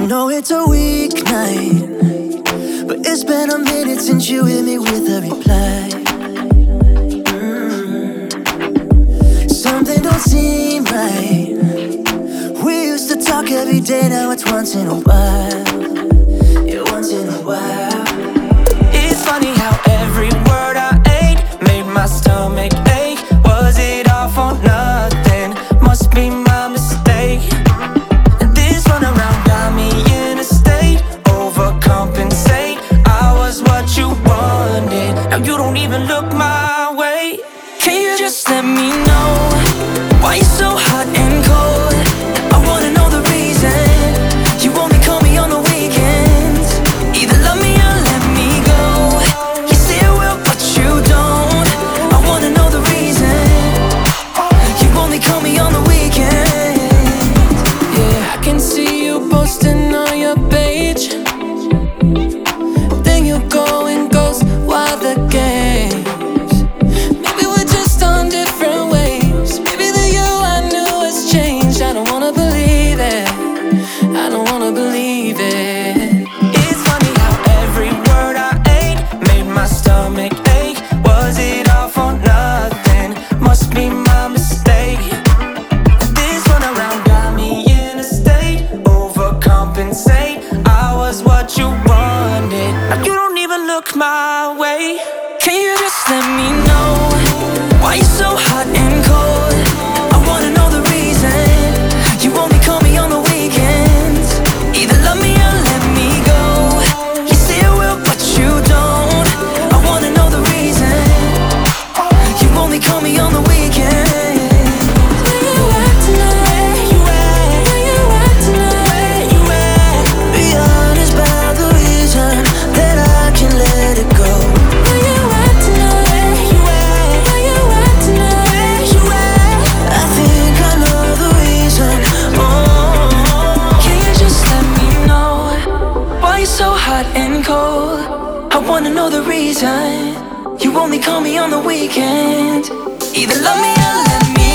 know it's a weeknight, but it's been a minute since you hit me with a reply. Something don't seem right. We used to talk every day, now it's once in a while. Yeah, once in a while. It's funny how every word I ate made my stomach ache. Was it all for nothing? Must be my mistake. And this run around got me in a state, overcompensate. I was what you wanted, now you don't even look my way. Can you just let me know why you're so hot and cold? I wanna know the reason. You only call me on the weekends. Either love me or let me go. You say I will, but you don't. I wanna know the reason. You only call me on the weekends. Yeah, I can see you posting on your page. Then you go and ghost while the games. Maybe we're just on different waves. Maybe the you I knew has changed. I don't wanna believe it. I don't wanna believe it. It's funny how every word I ate made my stomach ache. Was it all for nothing? Must be my mistake. This run around got me in a state, overcompensate. I was what you wanted, now you don't even look my way. Can you just let me know why you're so hot and cold? I wanna know the reason. You only call me on the weekends. Either love me or let me go. You say I will, but you don't. I wanna know the reason. You only call me on the weekends. Where you at tonight? Where you at? Where you at tonight? Where you at? Be honest about the reason that I can let it go. Where you at tonight? Where you at? Where you at tonight? Where you at? I think I know the reason. Can you just let me know why you're so hot and cold? I wanna know the reason. You only call me on the weekend. Either love me or let me